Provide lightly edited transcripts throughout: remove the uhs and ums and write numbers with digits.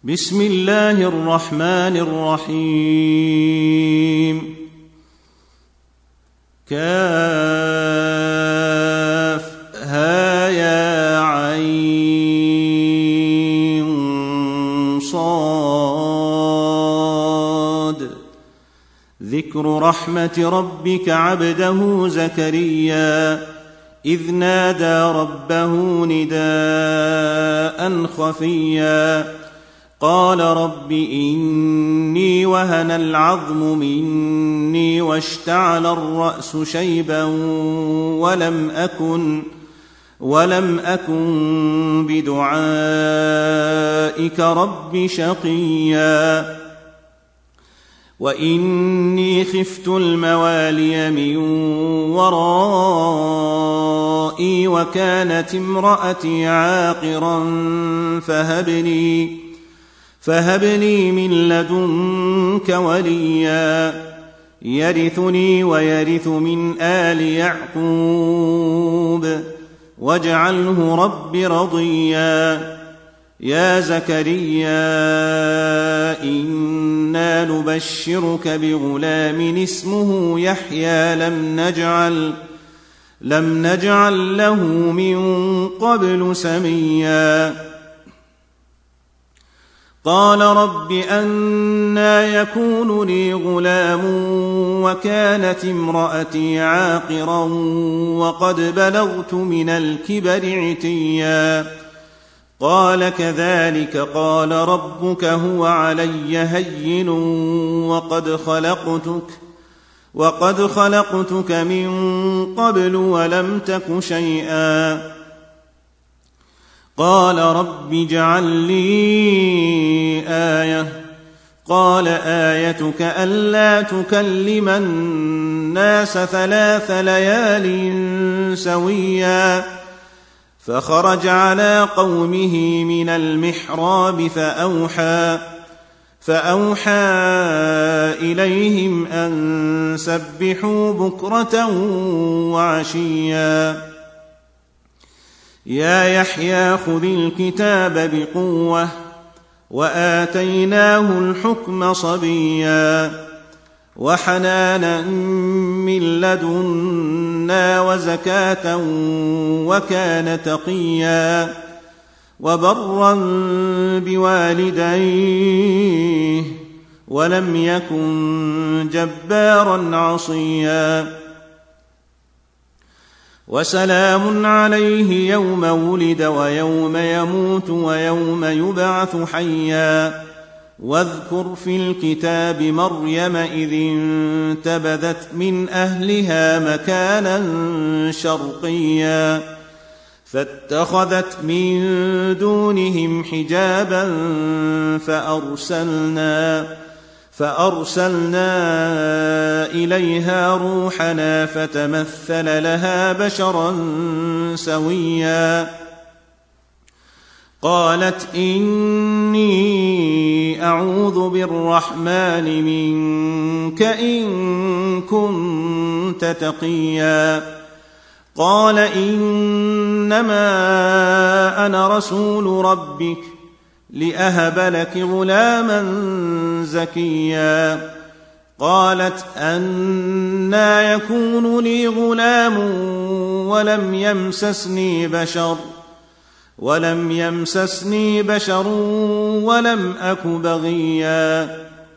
بسم الله الرحمن الرحيم كافها يا عين صاد ذكر رحمة ربك عبده زكريا إذ نادى ربه نداء خفيا قال رب إني وهن العظم مني واشتعل الرأس شيبا ولم أكن بدعائك رب شقيا وإني خفت الموالي من ورائي وكانت امرأتي عاقرا فهب لي من لدنك وليا يرثني ويرث من آل يعقوب واجعله رب رضيا يا زكريا إنا نبشرك بغلام اسمه يحيى لم نجعل له من قبل سميا قال رب أنى يكون لي غلام وكانت امرأتي عاقرا وقد بلغت من الكبر عتيا قال كذلك قال ربك هو علي هين وقد خلقتك من قبل ولم تك شيئا قال رب اجعل لي آية قال آيتك ألا تكلم الناس 3 ليال سويا فخرج على قومه من المحراب فأوحى إليهم أن سبحوا بكرة وعشيا يا يحيى خذ الكتاب بقوة وآتيناه الحكم صبيا وحنانا من لدنا وزكاة وكان تقيا وبرا بوالديه ولم يكن جبارا عصيا وسلام عليه يوم ولد ويوم يموت ويوم يبعث حيا واذكر في الكتاب مريم إذ انتبذت من أهلها مكانا شرقيا فاتخذت من دونهم حجابا فأرسلنا إليها روحنا فتمثل لها بشرا سويا قالت إني أعوذ بالرحمن منك إن كنت تقيا قال إنما أنا رسول ربك لأهب لك غلاما زكيا قالت أنى يكون لي غلام ولم يمسسني بشر ولم أك بغيا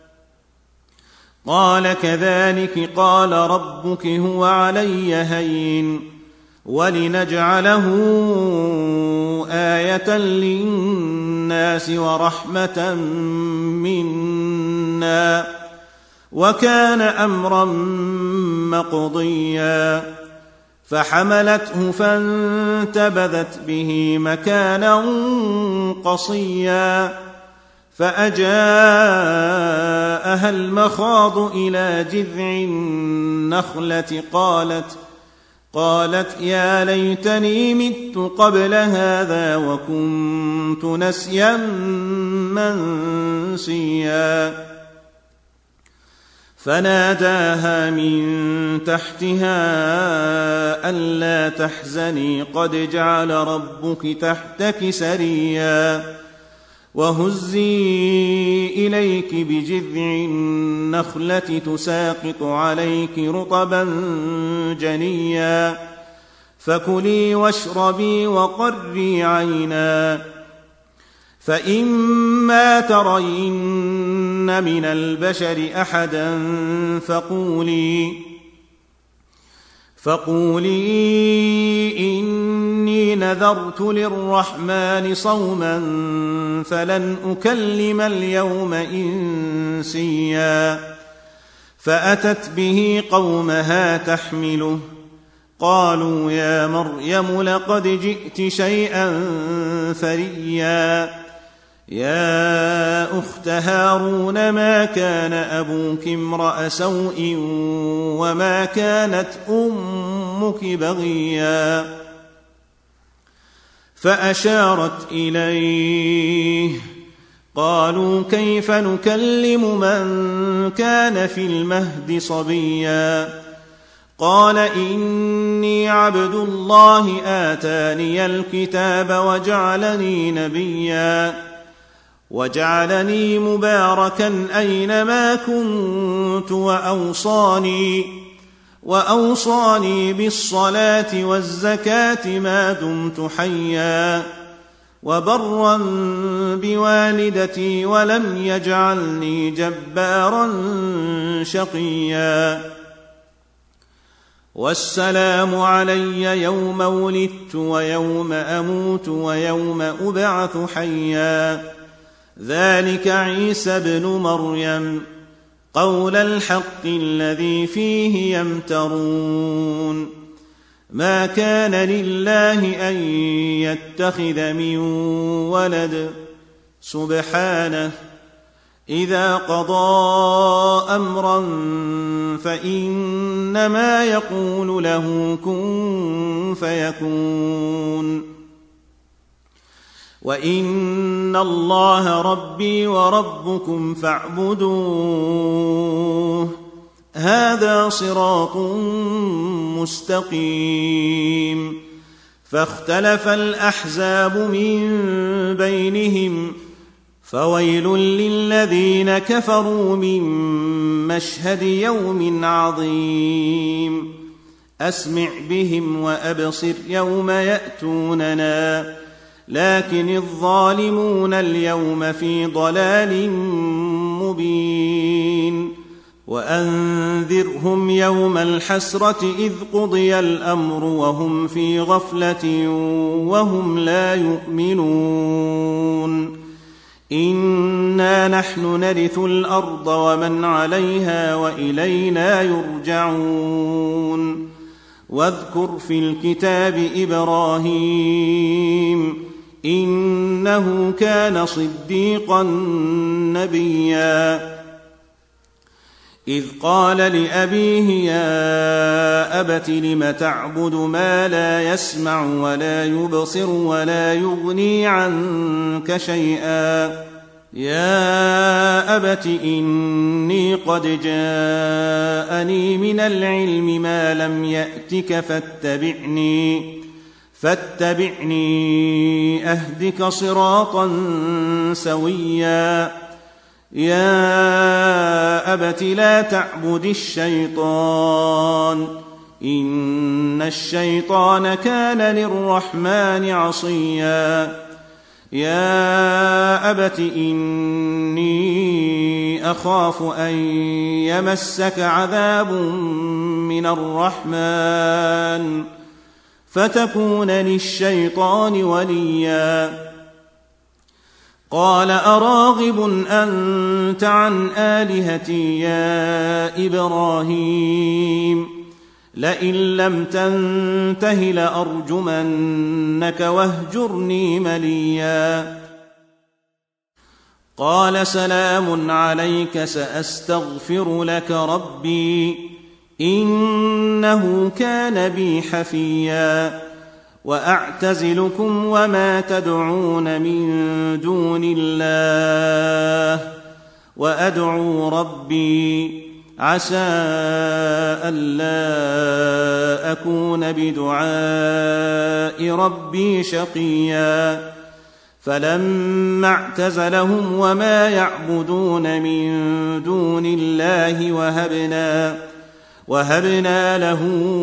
قال كذلك قال ربك هو علي هين ولنجعله آية للناس ورحمة منا وكان أمرا مقضيا فحملته فانتبذت به مكانا قصيا فأجاءها المخاض إلى جذع النخلة قالت يا ليتني مت قبل هذا وكنت نسيا منسيا فناداها من تحتها ألا تحزني قد جعل ربك تحتك سريا وهزي إليك بجذع النخلة تساقط عليك رطبا جنيا فكلي واشربي وقري عينا فإما ترين من البشر أحدا فقولي إني نذرت للرحمن صوما فلن أكلم اليوم إنسيا فأتت به قومها تحمله قالوا يا مريم لقد جئت شيئا فريا يا أخت هارون ما كان أبوك امرأ سوء وما كانت أمك بغيا فأشارت إليه قالوا كيف نكلم من كان في المهد صبيا قال إني عبد الله آتاني الكتاب وجعلني نبيا وجعلني مباركا أينما كنت وأوصاني بالصلاة والزكاة ما دمت حيا وبرا بوالدتي ولم يجعلني جبارا شقيا والسلام علي يوم ولدت ويوم أموت ويوم أبعث حيا ذلك عيسى ابن مريم قول الحق الذي فيه يمترون ما كان لله أن يتخذ من ولد سبحانه إذا قضى أمرا فإنما يقول له كن فيكون وإن الله ربي وربكم فاعبدوه هذا صراط مستقيم فاختلف الأحزاب من بينهم فويل للذين كفروا من مشهد يوم عظيم أسمع بهم وأبصر يوم يأتوننا لكن الظالمون اليوم في ضلال مبين وأنذرهم يوم الحسرة إذ قضي الأمر وهم في غفلة وهم لا يؤمنون إنا نحن نرث الأرض ومن عليها وإلينا يرجعون واذكر في الكتاب إبراهيم إنه كان صديقا نبيا إذ قال لأبيه يا أبت لم تعبد ما لا يسمع ولا يبصر ولا يغني عنك شيئا يا أبت إني قد جاءني من العلم ما لم يأتك فاتبعني أهدك صراطا سويا يا أبت لا تعبد الشيطان إن الشيطان كان للرحمن عصيا يا أبت إني أخاف أن يمسك عذاب من الرحمن فتكون للشيطان وليا قال أراغب أنت عن آلهتي يا إبراهيم لئن لم تنته لأرجمنك واهجرني مليا قال سلام عليك سأستغفر لك ربي إنه كان بي حفيا وأعتزلكم وما تدعون من دون الله وأدعو ربي عسى ألا أكون بدعاء ربي شقيا فلما اعتزلهم وما يعبدون من دون الله وهبنا له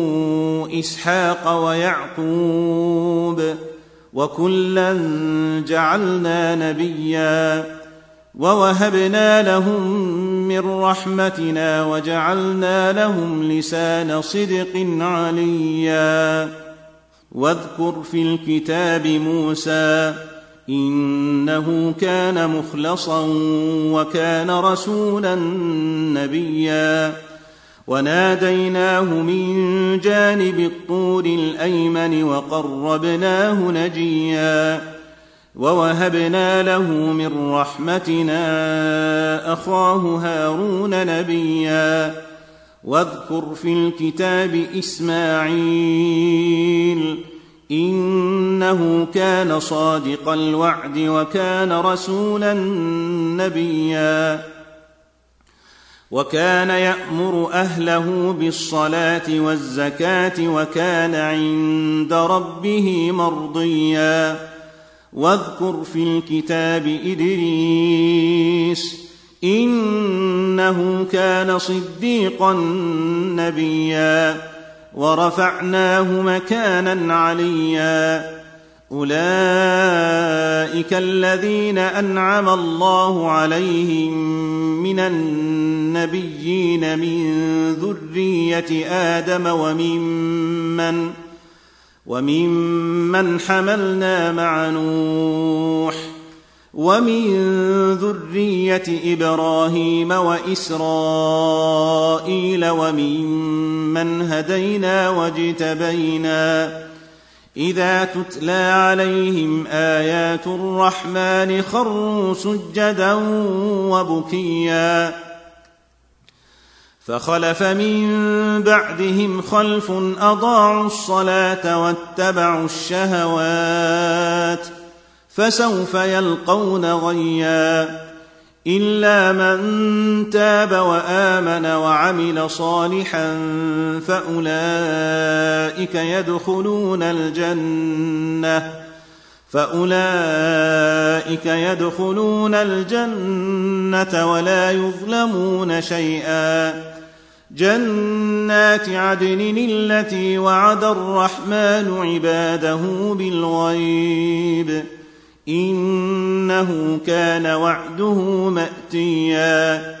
إسحاق ويعقوب وكلا جعلنا نبيا ووهبنا لهم من رحمتنا وجعلنا لهم لسان صدق عليا. واذكر في الكتاب موسى إنه كان مخلصا وكان رسولا نبيا وناديناه من جانب الطور الأيمن وقربناه نجيا ووهبنا له من رحمتنا أخاه هارون نبيا. واذكر في الكتاب إسماعيل إنه كان صادق الوعد وكان رسولا نبيا وكان يأمر أهله بالصلاة والزكاة وكان عند ربه مرضيا. واذكر في الكتاب إدريس إنه كان صديقا نبيا ورفعناه مكانا عليا. أولئك الذين أنعم الله عليهم من النبيين من ذرية آدم وممن حملنا مع نوح ومن ذرية إبراهيم وإسرائيل وممن هدينا واجتبينا إذا تتلى عليهم آيات الرحمن خروا سجدا وبكيا. فخلف من بعدهم خلف أضاعوا الصلاة واتبعوا الشهوات فسوف يلقون غيا إلا من تاب وآمن وعمل صالحا فأولئك يدخلون الجنة ولا يظلمون شيئا. جنات عدن التي وعد الرحمن عباده بالغيب إنه كان وعده مأتيا.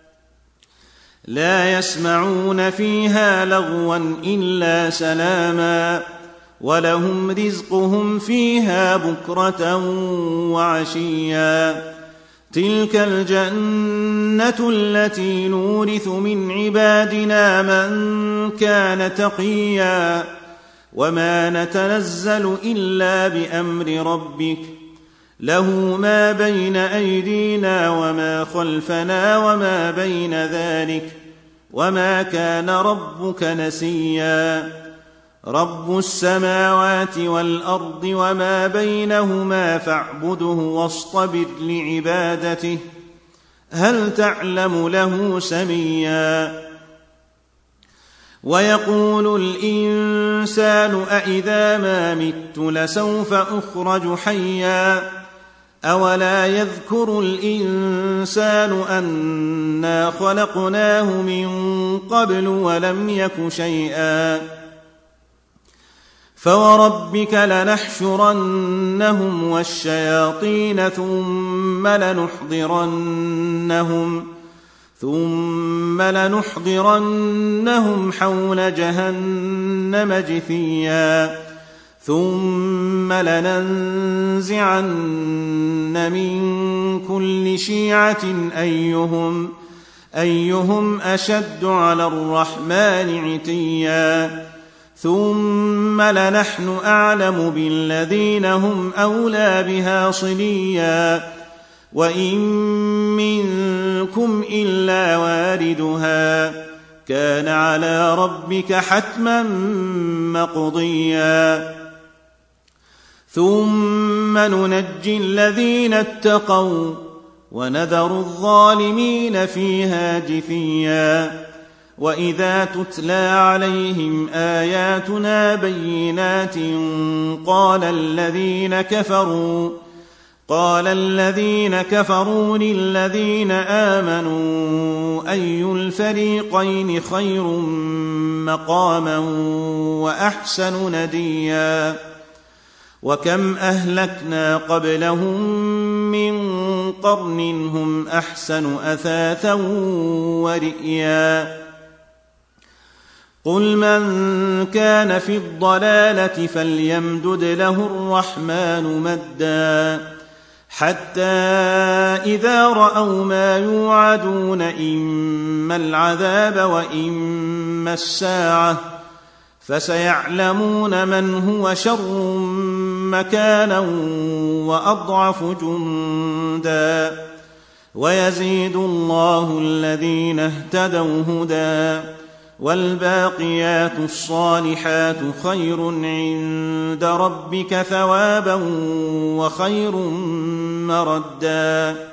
لا يسمعون فيها لغوا إلا سلاما ولهم رزقهم فيها بكرة وعشيا. تلك الجنة التي نورث من عبادنا من كان تقيا وما نتنزل إلا بأمر ربك له ما بين أيدينا وما خلفنا وما بين ذلك وما كان ربك نسيا. رب السماوات والأرض وما بينهما فاعبده واصطبر لعبادته هل تعلم له سميا. ويقول الإنسان أإذا ما مت لسوف أخرج حيا أولا يذكر الإنسان أنا خلقناه من قبل ولم يك شيئا. فوربك لنحشرنهم والشياطين ثم لنحضرنهم حول جهنم جثيا ثم لننزعن من كل شيعة أيهم أشد على الرحمن عتيا ثم لنحن أعلم بالذين هم أولى بها صليا وإن منكم إلا واردها كان على ربك حتما مقضيا ثم ننجي الذين اتقوا ونذر الظالمين فيها جثيا وإذا تتلى عليهم آياتنا بينات قال الذين كفروا للذين آمنوا أي الفريقين خير مقاما وأحسن نديا وكم أهلكنا قبلهم من قرن هم أحسن أثاثا ورئيا قل من كان في الضلالة فليمدد له الرحمن مدا حتى إذا رأوا ما يوعدون إما العذاب وإما الساعة فسيعلمون من هو شر مكانا وأضعف جندا ويزيد الله الذين اهتدوا هدى والباقيات الصالحات خير عند ربك ثوابا وخير مردا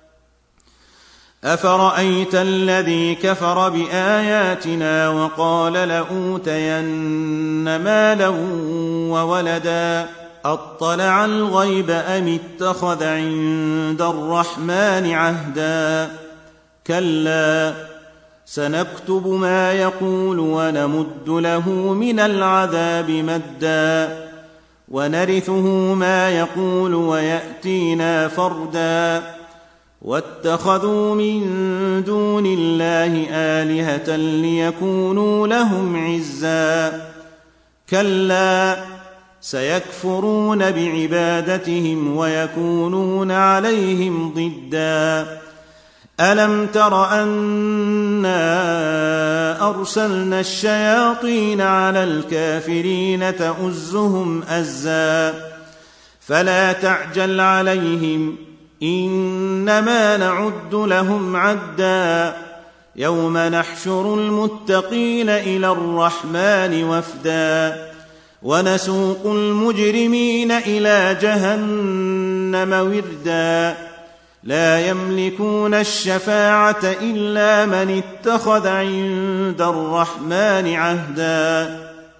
أفرأيت الذي كفر بآياتنا وقال لأوتين مالا وولدا أطلع الغيب أم اتخذ عند الرحمن عهدا كلا سنكتب ما يقول ونمد له من العذاب مدا ونرثه ما يقول ويأتينا فردا واتخذوا من دون الله آلهة ليكونوا لهم عزا كلا سيكفرون بعبادتهم ويكونون عليهم ضدا ألم تر أنا أرسلنا الشياطين على الكافرين تؤزهم أزا فلا تعجل عليهم إنما نعد لهم عدا يوم نحشر المتقين إلى الرحمن وفدا ونسوق المجرمين إلى جهنم وردا لا يملكون الشفاعة إلا من اتخذ عند الرحمن عهدا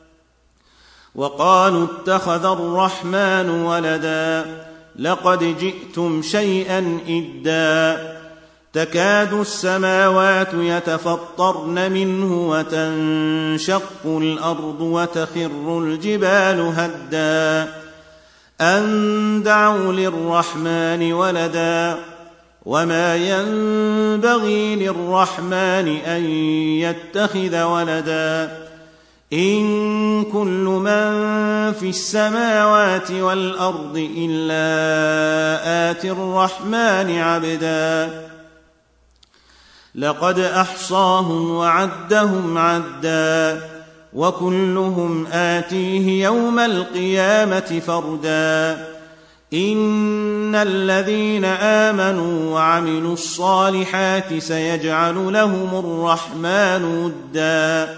وقالوا اتخذ الرحمن ولدا لقد جئتم شيئا إدا تكاد السماوات يتفطرن منه وتنشق الأرض وتخر الجبال هدا أن دعوا للرحمن ولدا وما ينبغي للرحمن أن يتخذ ولدا إن كل من في السماوات والأرض إلا آتي الرحمن عبدا لقد أحصاهم وعدهم عدا وكلهم آتيه يوم القيامة فردا إن الذين آمنوا وعملوا الصالحات سيجعل لهم الرحمن ودا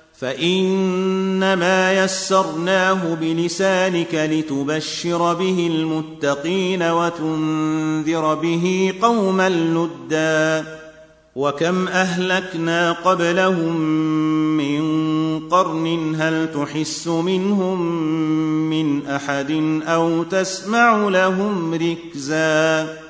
فإنما يسرناه بلسانك لتبشر به المتقين وتنذر به قوما لدا وكم أهلكنا قبلهم من قرن هل تحس منهم من أحد أو تسمع لهم ركزا